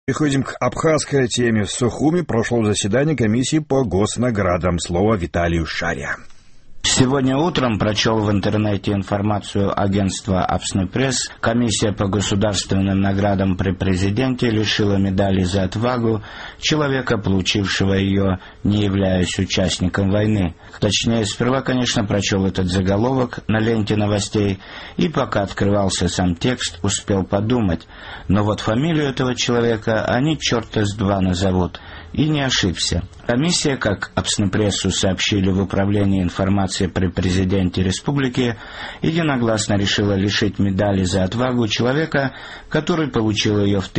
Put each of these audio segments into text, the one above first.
Переходим к абхазской теме. В Сухуме прошло заседание комиссии по госнаградам. Слово Виталию Шаре. Сегодня утром прочел в интернете информацию агентства «Апсный пресс». Комиссия по государственным наградам при президенте лишила медали за отвагу человека, получившего ее, не являясь участником войны. Точнее, сперва, конечно, прочел этот заголовок на ленте новостей, и пока открывался сам текст, успел подумать. Но вот фамилию этого человека они черта с два назовут. И не ошибся. Комиссия, как «Апсный прессу» сообщили в Управлении информации при президенте республики, единогласно решила лишить медали за отвагу человека, который получил ее в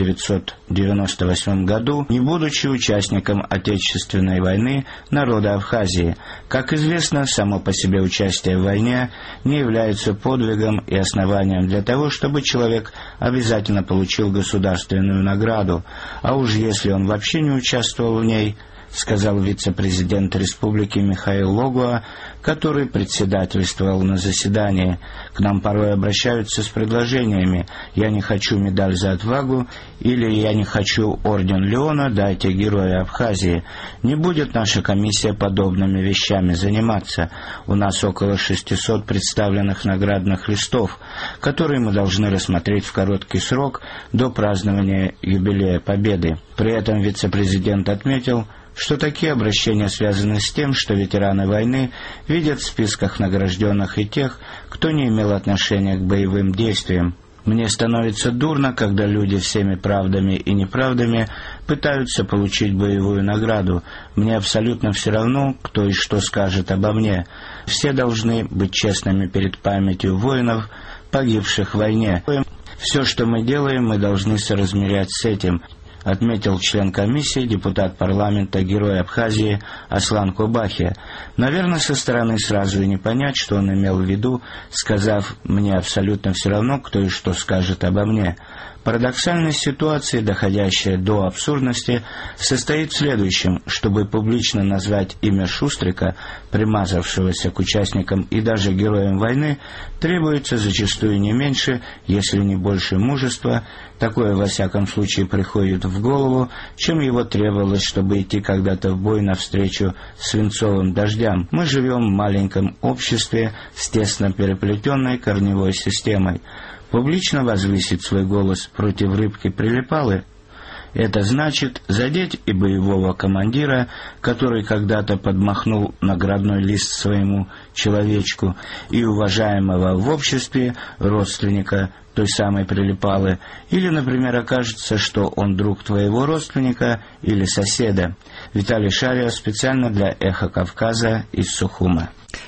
1998 году, не будучи участником Отечественной войны народа Абхазии. Как известно, само по себе участие в войне не является подвигом и основанием для того, чтобы человек обязательно получил государственную награду, а уж если он вообще не участвовал в ней, сказал вице-президент республики Михаил Логуа, который председательствовал на заседании. К нам порой обращаются с предложениями: «Я не хочу медаль за отвагу» или «Я не хочу орден Леона, дайте Героя Абхазии». Не будет наша комиссия подобными вещами заниматься. У нас около 600 представленных наградных листов, которые мы должны рассмотреть в короткий срок до празднования юбилея Победы. При этом вице-президент отметил, что такие обращения связаны с тем, что ветераны войны видят в списках награжденных и тех, кто не имел отношения к боевым действиям. Мне становится дурно, когда люди всеми правдами и неправдами пытаются получить боевую награду. Мне абсолютно все равно, кто и что скажет обо мне. Все должны быть честными перед памятью воинов, погибших в войне. Все, что мы делаем, мы должны соразмерять с этим, отметил член комиссии, депутат парламента, герой Абхазии Аслан Кубахи. Наверное, со стороны сразу и не понять, что он имел в виду, сказав «мне абсолютно все равно, кто и что скажет обо мне». Парадоксальность ситуации, доходящая до абсурдности, состоит в следующем: чтобы публично назвать имя Шустрика, примазавшегося к участникам и даже героям войны, требуется зачастую не меньше, если не больше мужества. Такое, во всяком случае, приходит в голову, чем его требовалось, чтобы идти когда-то в бой навстречу свинцовым дождям. Мы живем в маленьком обществе с тесно переплетенной корневой системой. Публично возвысить свой голос против рыбки-прилипалы — это значит задеть и боевого командира, который когда-то подмахнул наградной лист своему человечку, и уважаемого в обществе родственника той самой прилипалы, или, например, окажется, что он друг твоего родственника или соседа. Виталий Шаре специально для «Эхо Кавказа» из Сухума.